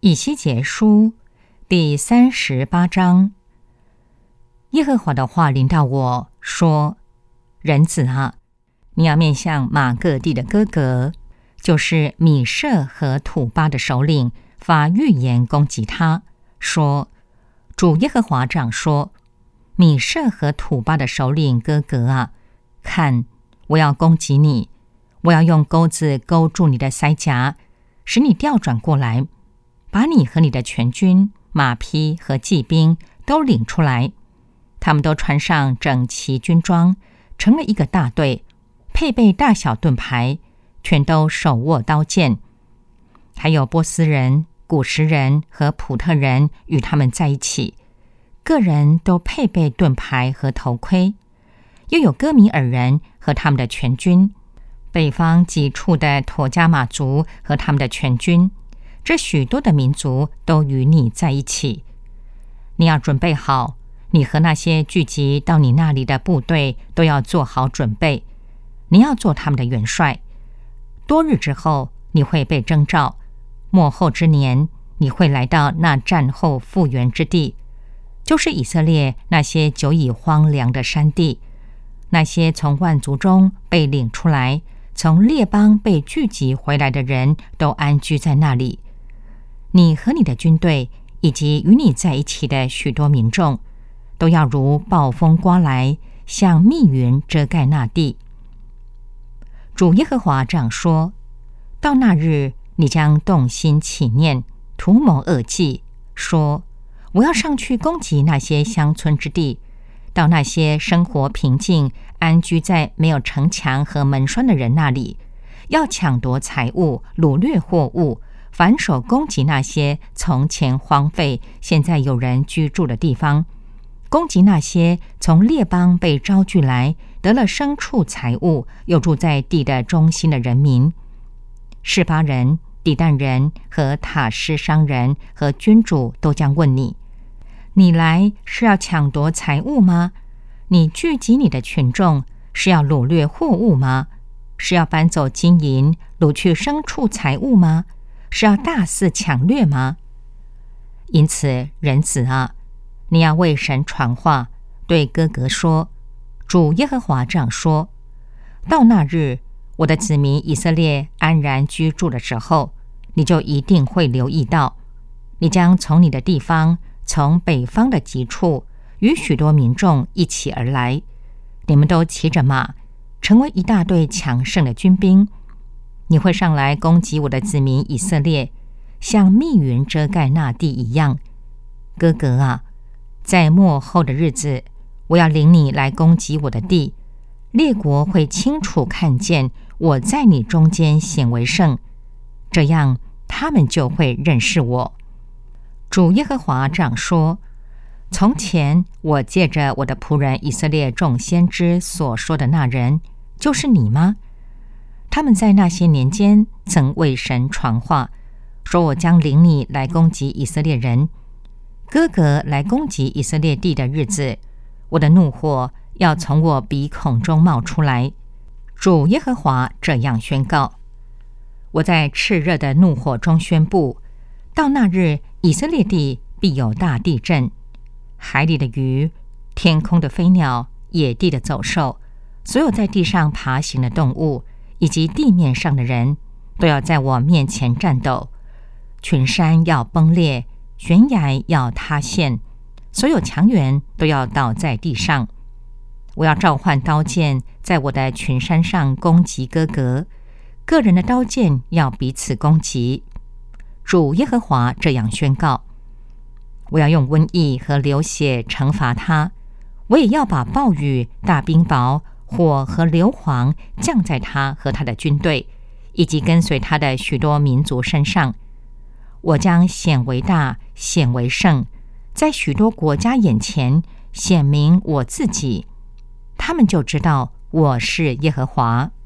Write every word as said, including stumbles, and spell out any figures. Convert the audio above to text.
以西结书第三十八章。耶和华的话临到我说：人子啊，你要面向马各地的哥哥，就是米舍和土巴的首领，发预言攻击他，说：主耶和华这样说，米舍和土巴的首领哥哥啊，看，我要攻击你，我要用钩子勾住你的腮颊，使你调转过来，把你和你的全军、马匹和骑兵都领出来，他们都穿上整齐军装，成了一个大队，配备大小盾牌，全都手握刀剑。还有波斯人、古实人和普特人与他们在一起，个人都配备盾牌和头盔。又有哥米尔人和他们的全军，北方几处的妥迦马族和他们的全军，这许多的民族都与你在一起。你要准备好，你和那些聚集到你那里的部队都要做好准备。你要做他们的元帅。多日之后，你会被征召，末后之年，你会来到那战后复原之地，就是以色列那些久已荒凉的山地，那些从万族中被领出来，从列邦被聚集回来的人都安居在那里。你和你的军队以及与你在一起的许多民众，都要如暴风刮来，像密云遮盖那地。主耶和华这样说：到那日，你将动心起念，图谋恶计，说：我要上去攻击那些乡村之地，到那些生活平静、安居在没有城墙和门栓的人那里，要抢夺财物，掳掠货物，反手攻击那些从前荒废、现在有人居住的地方，攻击那些从列邦被招聚来，得了牲畜财物，又住在地的中心的人民。示巴人、底但人和塔施商人和君主都将问你：你来是要抢夺财物吗？你聚集你的群众是要掳掠货物吗？是要搬走金银，掳去牲畜财物吗？是要大肆抢掠吗？因此，人子啊，你要为神传话，对哥哥说：主耶和华这样说，到那日，我的子民以色列安然居住的时候，你就一定会留意到，你将从你的地方，从北方的极处，与许多民众一起而来，你们都骑着马，成为一大队强盛的军兵。你会上来攻击我的子民以色列，像密云遮盖那地一样。哥哥啊，在末后的日子，我要领你来攻击我的地，列国会清楚看见我在你中间显为圣，这样他们就会认识我。主耶和华这样说：从前我借着我的仆人以色列众先知所说的那人，就是你吗？他们在那些年间曾为神传话，说我将领你来攻击以色列人。哥哥来攻击以色列地的日子，我的怒火要从我鼻孔中冒出来。主耶和华这样宣告：我在炽热的怒火中宣布，到那日，以色列地必有大地震，海里的鱼、天空的飞鸟、野地的走兽，所有在地上爬行的动物，以及地面上的人，都要在我面前战斗。群山要崩裂，悬崖要塌陷，所有强援都要倒在地上。我要召唤刀剑，在我的群山上攻击哥哥，个人的刀剑要彼此攻击。主耶和华这样宣告：我要用瘟疫和流血惩罚他，我也要把暴雨、大冰雹、火和硫磺降在他和他的军队，以及跟随他的许多民族身上。我将显为大，显为圣，在许多国家眼前显明我自己，他们就知道我是耶和华。